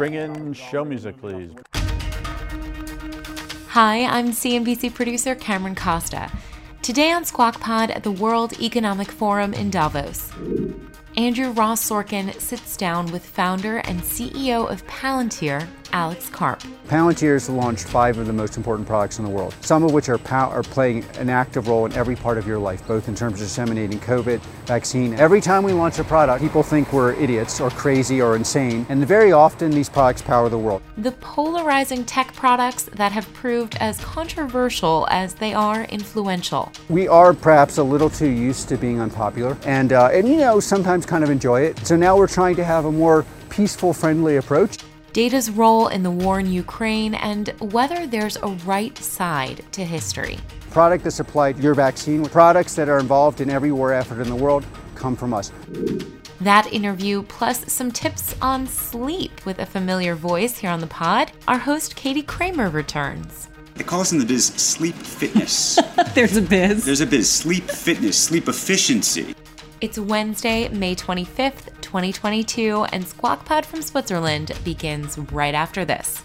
Bring in show music, please. Hi, I'm CNBC producer Cameron Costa. Today on Squawk Pod at the World Economic Forum in Davos, Andrew Ross Sorkin sits down with founder and CEO of Palantir, Alex Karp. Palantir has launched 5 of the most important products in the world, some of which are playing an active role in every part of your life, both in terms of disseminating COVID vaccine. Every time we launch a product, people think we're idiots or crazy or insane, and very often these products power the world. The polarizing tech products that have proved as controversial as they are influential. We are perhaps a little too used to being unpopular, and sometimes kind of enjoy it. So now we're trying to have a more peaceful, friendly approach. Data's role in the war in Ukraine and whether there's a right side to history. Product that supplied your vaccine, products that are involved in every war effort in the world come from us. That interview, plus some tips on sleep with a familiar voice here on the pod, our host Katie Kramer returns. They call us in the biz sleep fitness. There's a biz. There's a biz. Sleep fitness, sleep efficiency. It's Wednesday, May 25th, 2022, and Squawk Pod from Switzerland begins right after this.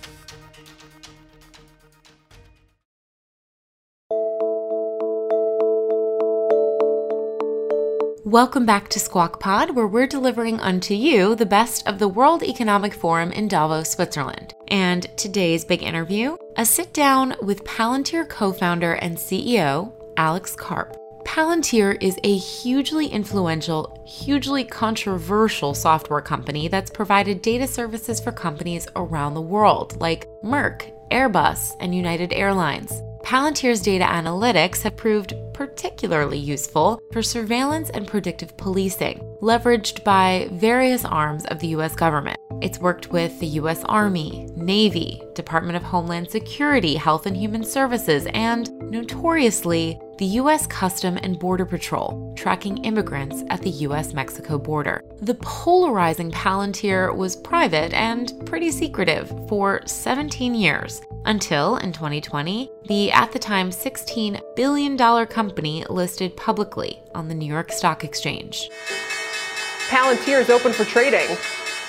Welcome back to Squawk Pod, where we're delivering unto you the best of the World Economic Forum in Davos, Switzerland. And today's big interview, a sit-down with Palantir co-founder and CEO, Alex Karp. Palantir is a hugely influential, hugely controversial software company that's provided data services for companies around the world, like Merck, Airbus, and United Airlines. Palantir's data analytics have proved particularly useful for surveillance and predictive policing, leveraged by various arms of the U.S. government. It's worked with the U.S. Army, Navy, Department of Homeland Security, Health and Human Services, and, notoriously, the U.S. Custom and Border Patrol, tracking immigrants at the U.S.-Mexico border. The polarizing Palantir was private and pretty secretive for 17 years, until, in 2020, the at the time $16 billion company listed publicly on the New York Stock Exchange. Palantir is open for trading.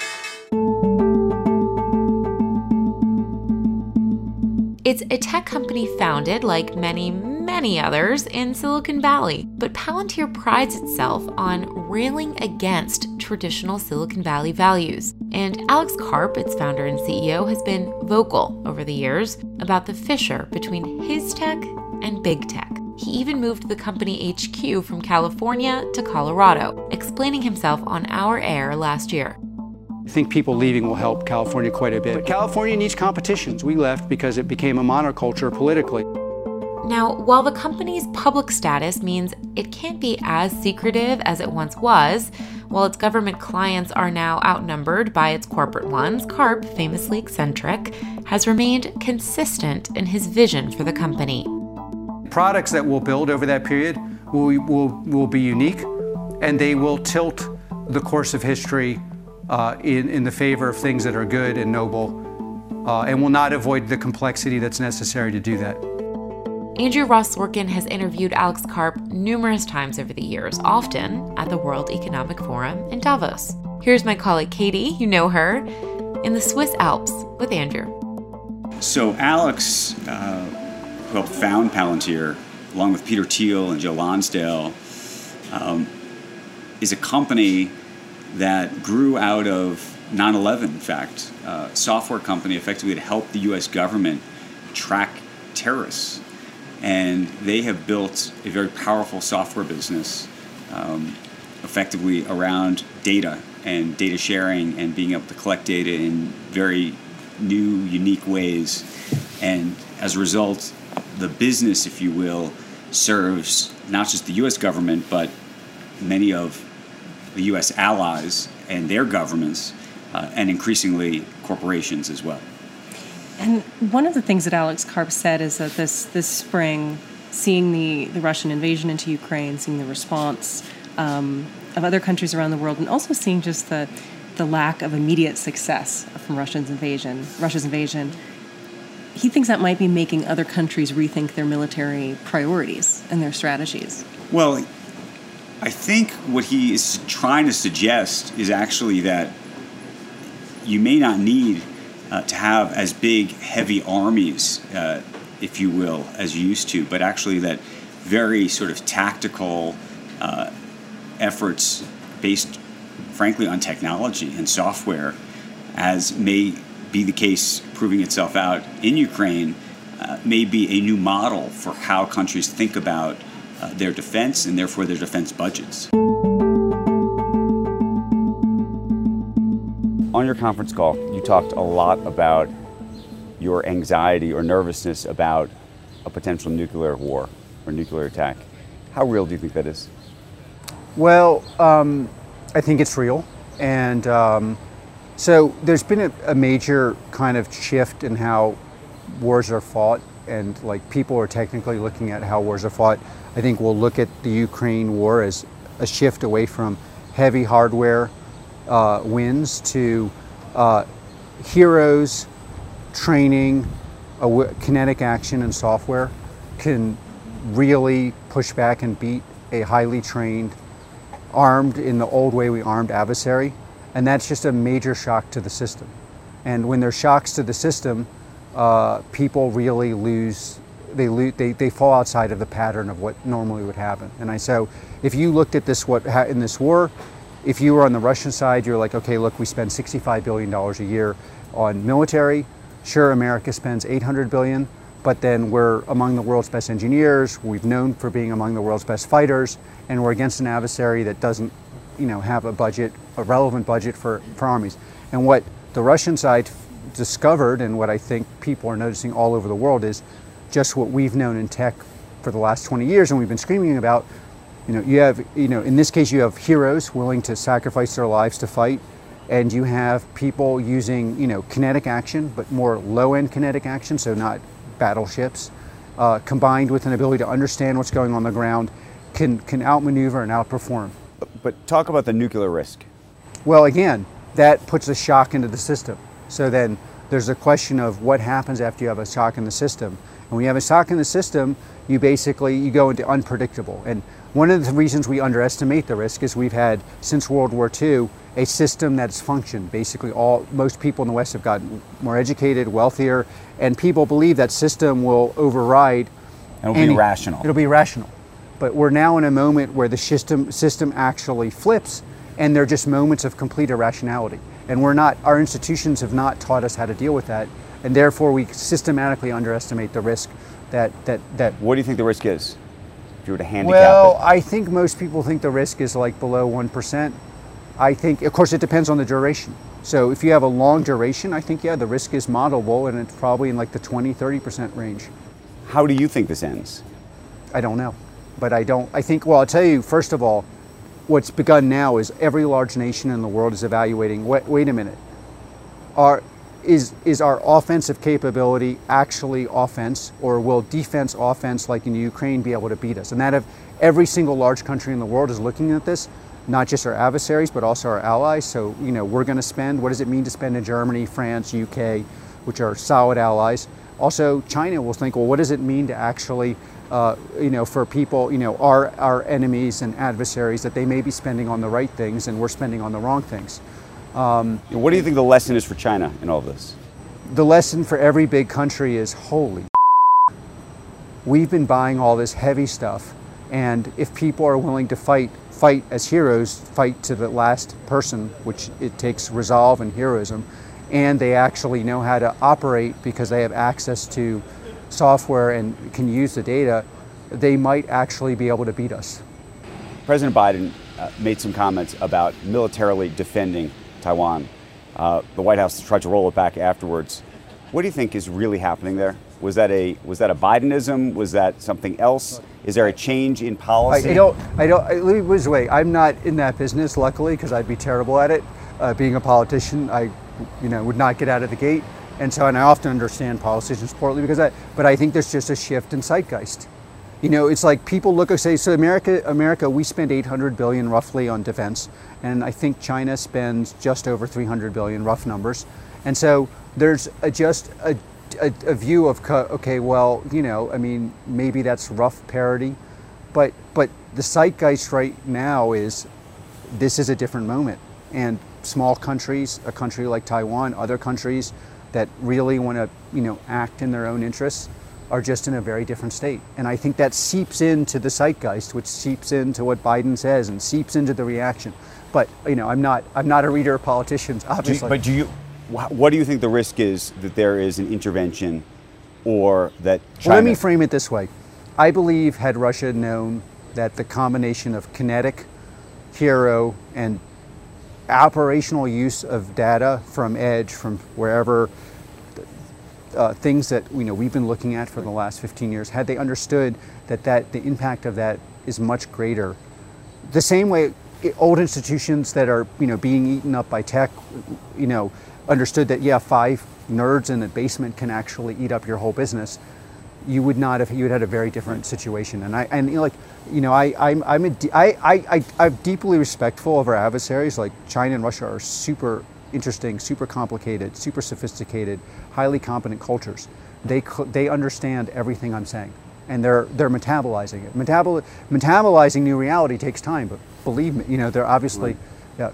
It's a tech company founded, like many others, in Silicon Valley. But Palantir prides itself on railing against traditional Silicon Valley values. And Alex Karp, its founder and CEO, has been vocal over the years about the fissure between his tech and big tech. He even moved the company HQ from California to Colorado, explaining himself on our air last year. I think people leaving will help California quite a bit. But California needs competitions. We left because it became a monoculture politically. Now, while the company's public status means it can't be as secretive as it once was, while its government clients are now outnumbered by its corporate ones, Karp, famously eccentric, has remained consistent in his vision for the company. Products that we'll build over that period will be unique, and they will tilt the course of history in the favor of things that are good and noble, and will not avoid the complexity that's necessary to do that. Andrew Ross Sorkin has interviewed Alex Karp numerous times over the years, often at the World Economic Forum in Davos. Here's my colleague Katie, you know her, in the Swiss Alps with Andrew. So Alex, who helped found Palantir, along with Peter Thiel and Joe Lonsdale, is a company that grew out of 9/11, in fact, a software company effectively to help the U.S. government track terrorists. And they have built a very powerful software business effectively around data and data sharing and being able to collect data in very new, unique ways. And as a result, the business, if you will, serves not just the U.S. government, but many of the U.S. allies and their governments, and increasingly corporations as well. And one of the things that Alex Karp said is that this spring, seeing the Russian invasion into Ukraine, seeing the response of other countries around the world, and also seeing just the lack of immediate success from Russia's invasion, he thinks that might be making other countries rethink their military priorities and their strategies. Well, I think what he is trying to suggest is actually that you may not need to have as big, heavy armies, if you will, as you used to, but actually that very sort of tactical efforts based, frankly, on technology and software, as may be the case proving itself out in Ukraine, may be a new model for how countries think about their defense and therefore their defense budgets. On your conference call, you talked a lot about your anxiety or nervousness about a potential nuclear war or nuclear attack. How real do you think that is? Well, I think it's real. And so there's been a major kind of shift in how wars are fought, and like people are technically looking at how wars are fought. I think we'll look at the Ukraine war as a shift away from heavy hardware wins to heroes, training, kinetic action and software can really push back and beat a highly trained, armed in the old way we armed adversary. And that's just a major shock to the system. And when there's shocks to the system, people really they fall outside of the pattern of what normally would happen. And so if you looked at this, in this war, if you were on the Russian side, you're like, okay, look, we spend $65 billion a year on military. Sure, America spends $800 billion, but then we're among the world's best engineers. We've known for being among the world's best fighters, and we're against an adversary that doesn't, have a relevant budget for armies. And what the Russian side discovered, and what I think people are noticing all over the world, is just what we've known in tech for the last 20 years, and we've been screaming about. You have, in this case, you have heroes willing to sacrifice their lives to fight, and you have people using, kinetic action, but more low-end kinetic action, so not battleships, combined with an ability to understand what's going on the ground, can outmaneuver and outperform. But talk about the nuclear risk. Well, again, that puts a shock into the system. So then there's a question of what happens after you have a shock in the system. And when you have a shock in the system, you go into unpredictable. And one of the reasons we underestimate the risk is we've had, since World War II, a system that's functioned. Basically, most people in the West have gotten more educated, wealthier, and people believe that system will override. And it'll be rational. It'll be rational. But we're now in a moment where the system actually flips, and they're just moments of complete irrationality. And our institutions have not taught us how to deal with that, and therefore we systematically underestimate the risk that. What do you think the risk is, if you were to handicap well, it? I think most people think the risk is like below 1%. I think, of course, it depends on the duration. So if you have a long duration, I think, the risk is modelable, and it's probably in like the 20-30% range. How do you think this ends? I don't know. But I'll tell you, first of all, what's begun now is every large nation in the world is evaluating, wait a minute, is our offensive capability actually offense, or will defense offense like in Ukraine be able to beat us? And that if every single large country in the world is looking at this, not just our adversaries, but also our allies. So, we're going to spend, what does it mean to spend in Germany, France, UK, which are solid allies? Also, China will think, well, what does it mean to actually for people, our enemies and adversaries, that they may be spending on the right things and we're spending on the wrong things. What do you think the lesson is for China in all this? The lesson for every big country is, holy, we've been buying all this heavy stuff, and if people are willing to fight as heroes, fight to the last person, which it takes resolve and heroism, and they actually know how to operate because they have access to software and can use the data, they might actually be able to beat us. President Biden made some comments about militarily defending Taiwan. The White House tried to roll it back afterwards. What do you think is really happening there? Was that a Bidenism? Was that something else? Is there a change in policy? Let me put this way. I'm not in that business, luckily, because I'd be terrible at it. Being a politician, I would not get out of the gate. And I often understand politicians poorly but I think there's just a shift in zeitgeist. It's like people look and say, so America, we spend $800 billion roughly on defense, and I think China spends just over $300 billion, rough numbers. And so there's just a view of, okay, well, maybe that's rough parity, but the zeitgeist right now is, this is a different moment. And small countries, a country like Taiwan, other countries that really want to, act in their own interests are just in a very different state. And I think that seeps into the zeitgeist, which seeps into what Biden says and seeps into the reaction. But, I'm not a reader of politicians, obviously. What do you think the risk is that there is an intervention or that China... Well, let me frame it this way. I believe had Russia known that the combination of kinetic, hero, and operational use of data from edge, from wherever, things that we've been looking at for the last 15 years, had they understood that the impact of that is much greater. The same way old institutions that are being eaten up by tech, understood that 5 nerds in the basement can actually eat up your whole business. You would had a very different situation. And I'm deeply respectful of our adversaries. Like China and Russia are super interesting, super complicated, super sophisticated, highly competent cultures. They understand everything I'm saying, and they're metabolizing it. Metabolizing new reality takes time, but believe me, they're obviously, yeah.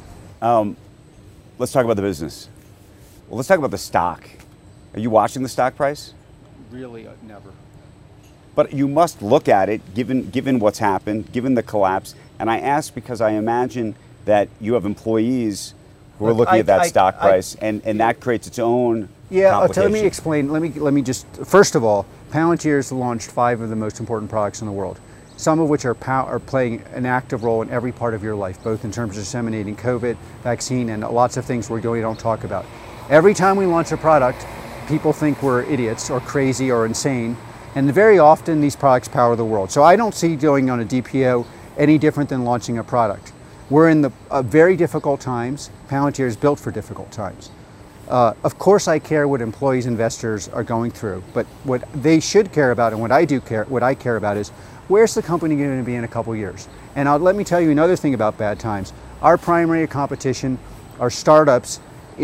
Let's talk about the business. Well, let's talk about the stock. Are you watching the stock price? Really, never. But you must look at it, given what's happened, given the collapse. And I ask because I imagine that you have employees who are looking at that stock price, and that creates its own complication. Let me explain. Let me just, first of all, Palantir's launched 5 of the most important products in the world, some of which are playing an active role in every part of your life, both in terms of disseminating COVID, vaccine, and lots of things we don't talk about. Every time we launch a product, people think we're idiots or crazy or insane, and very often these products power the world. So I don't see going on a DPO any different than launching a product. We're in very difficult times. Palantir is built for difficult times. Of course I care what employees, investors are going through, but what they should care about and what I care about is where's the company going to be in a couple years? And let me tell you another thing about bad times. Our primary competition are startups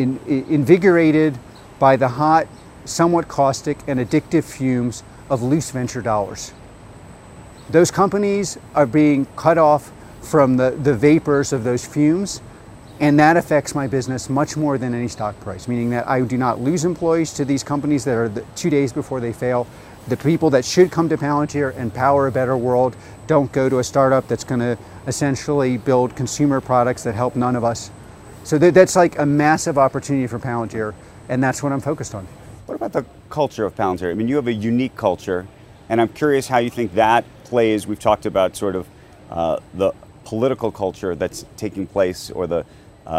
invigorated by the hot, somewhat caustic and addictive fumes of loose venture dollars. Those companies are being cut off from the vapors of those fumes, and that affects my business much more than any stock price, meaning that I do not lose employees to these companies that are 2 days before they fail. The people that should come to Palantir and power a better world don't go to a startup that's going to essentially build consumer products that help none of us. So that's like a massive opportunity for Palantir, and that's what I'm focused on. What about the culture of Palantir? I mean, you have a unique culture, and I'm curious how you think that plays. We've talked about sort of the political culture that's taking place, or the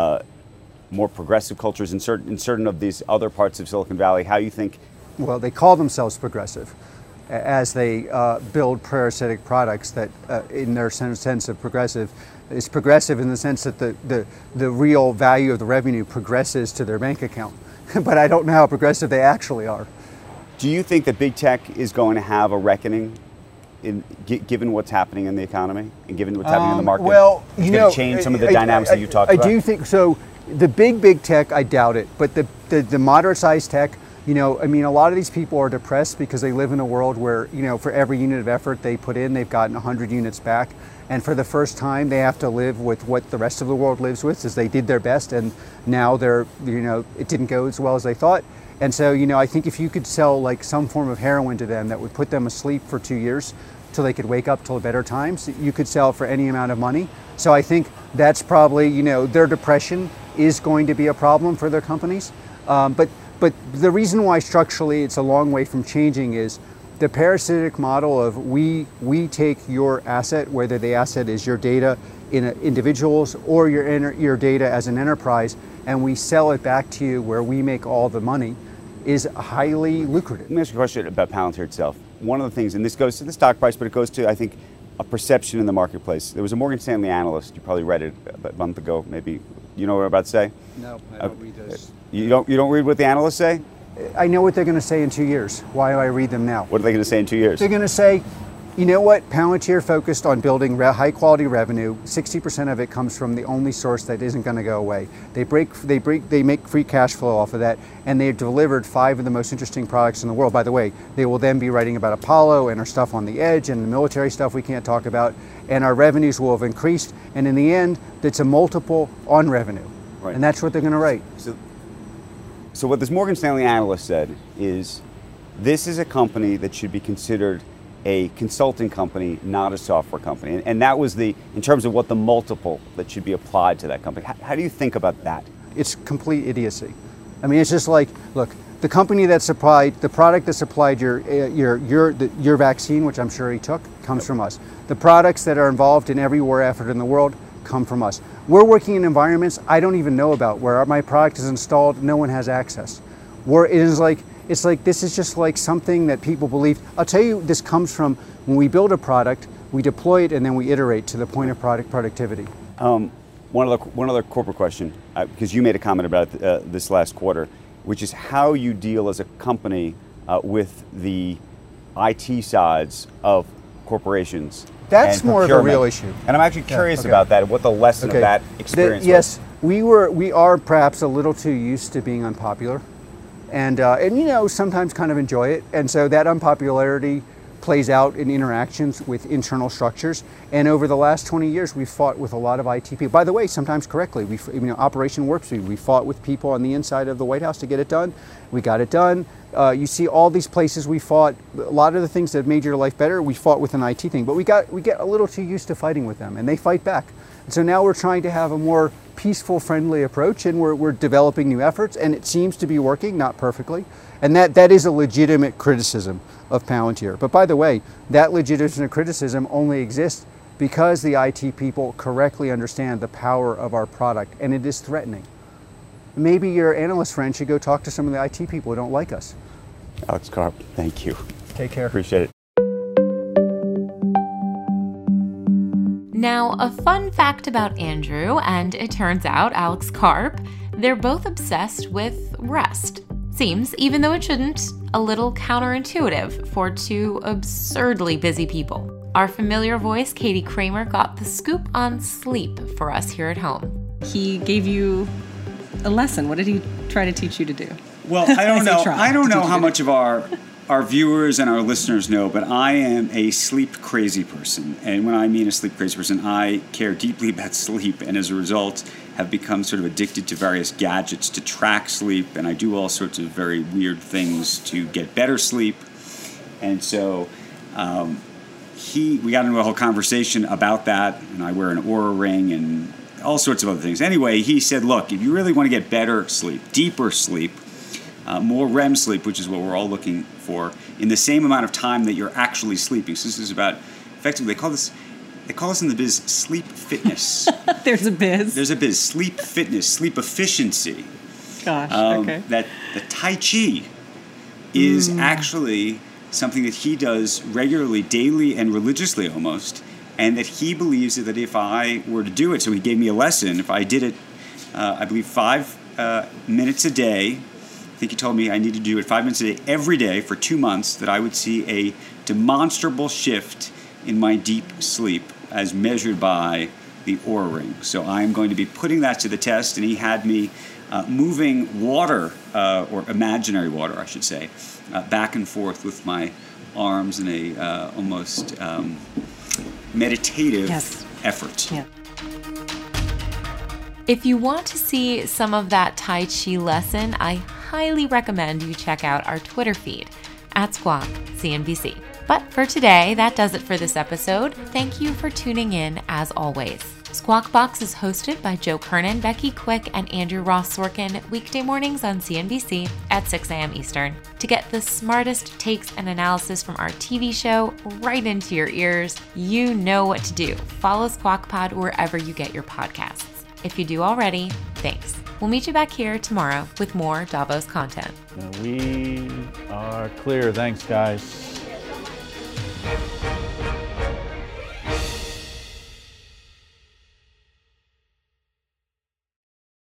more progressive cultures in certain of these other parts of Silicon Valley. How you think? Well, they call themselves progressive as they build parasitic products that, in their sense of progressive, is progressive in the sense that the real value of the revenue progresses to their bank account. But I don't know how progressive they actually are. Do you think that big tech is going to have a reckoning, given what's happening in the economy and given what's happening in the market? Well, it's going to change some of the dynamics that you talked about? I do think so. The big tech, I doubt it. But the moderate-sized tech, a lot of these people are depressed because they live in a world where, for every unit of effort they put in, they've gotten 100 units back. And for the first time, they have to live with what the rest of the world lives with, is they did their best, and now it didn't go as well as they thought. And so, I think if you could sell like some form of heroin to them that would put them asleep for 2 years till they could wake up till better times, you could sell for any amount of money. So I think that's probably, their depression is going to be a problem for their companies. But the reason why structurally it's a long way from changing is the parasitic model of we take your asset, whether the asset is your data in individuals or your data as an enterprise, and we sell it back to you where we make all the money, is highly lucrative. Let me ask you a question about Palantir itself. One of the things, and this goes to the stock price, but it goes to, I think, a perception in the marketplace. There was a Morgan Stanley analyst, you probably read it a month ago, maybe. You know what I'm about to say? No, I don't read those. You don't read what the analysts say? I know what they're going to say in 2 years. Why do I read them now? What are they going to say in 2 years? They're going to say, you know what, Palantir focused on building high quality revenue. 60% of it comes from the only source that isn't going to go away. They make free cash flow off of that, and they've delivered 5 of the most interesting products in the world. By the way, they will then be writing about Apollo and our stuff on the edge and the military stuff we can't talk about, and our revenues will have increased, and in the end, it's a multiple on revenue. Right. And that's what they're going to write. So So what this Morgan Stanley analyst said is, this is a company that should be considered a consulting company, not a software company. And that was in terms of what the multiple that should be applied to that company. How do you think about that? It's complete idiocy. I mean, it's just like, look, the company that supplied, the product that supplied your vaccine, which I'm sure he took, comes from us. The products that are involved in every war effort in the world come from us. We're working in environments I don't even know about, where my product is installed, no one has access. It's like this is just like something that people believe. I'll tell you, this comes from when we build a product, we deploy it, and then we iterate to the point of product productivity. One other corporate question, because you made a comment about it, this last quarter, which is how you deal as a company with the IT sides of corporations. That's more of a real issue. And I'm actually curious about that, what the lesson of that experience was. Yes, we are perhaps a little too used to being unpopular. And you know, sometimes kind of enjoy it. And so that unpopularity plays out in interactions with internal structures. And over the last 20 years, we've fought with a lot of IT people. By the way, sometimes correctly. Operation Warp Speed, we fought with people on the inside of the White House to get it done. We got it done. You see all these places we fought. A lot of the things that made your life better, we fought with an IT thing. But we get a little too used to fighting with them, and they fight back. And so now we're trying to have a more peaceful, friendly approach, and we're developing new efforts, and it seems to be working, not perfectly. And that is a legitimate criticism of Palantir. But by the way, that legitimate criticism only exists because the IT people correctly understand the power of our product, and it is threatening. Maybe your analyst friend should go talk to some of the IT people who don't like us. Alex Karp, thank you. Take care. Appreciate it. Now, a fun fact about Andrew, and it turns out Alex Karp, they're both obsessed with rest. Seems, even though it shouldn't, a little counterintuitive for two absurdly busy people. Our familiar voice, Katie Kramer, got the scoop on sleep for us here at home. He gave you a lesson. What did he try to teach you to do? Well, I don't know. I don't know how much of our viewers and our listeners know, but I am a sleep crazy person. And when I mean a sleep crazy person, I care deeply about sleep, and as a result have become sort of addicted to various gadgets to track sleep, and I do all sorts of very weird things to get better sleep. And so we got into a whole conversation about that, and I wear an Oura ring and all sorts of other things. Anyway, he said, look, if you really want to get better sleep, deeper sleep, more REM sleep, which is what we're all looking for, in the same amount of time that you're actually sleeping. So this is about, effectively, they call us in the biz sleep fitness. There's a biz. There's a biz, sleep fitness, sleep efficiency. Gosh, okay. That the Tai Chi is actually something that he does regularly, daily, and religiously almost, and that he believes that if I were to do it, so he gave me a lesson, if I did it, I believe 5 minutes a day, I think he told me I needed to do it 5 minutes a day every day for 2 months, that I would see a demonstrable shift in my deep sleep as measured by the Oura Ring. So I'm going to be putting that to the test, and he had me moving water, or imaginary water, I should say, back and forth with my arms in a almost meditative effort. Yeah. If you want to see some of that Tai Chi lesson, I highly recommend you check out our Twitter feed, @Squawk CNBC. But for today, that does it for this episode. Thank you for tuning in, as always. Squawk Box is hosted by Joe Kernan, Becky Quick, and Andrew Ross Sorkin, weekday mornings on CNBC at 6 a.m. Eastern. To get the smartest takes and analysis from our TV show right into your ears, you know what to do. Follow Squawk Pod wherever you get your podcasts. If you do already, thanks. We'll meet you back here tomorrow with more Davos content. We are clear. Thanks, guys.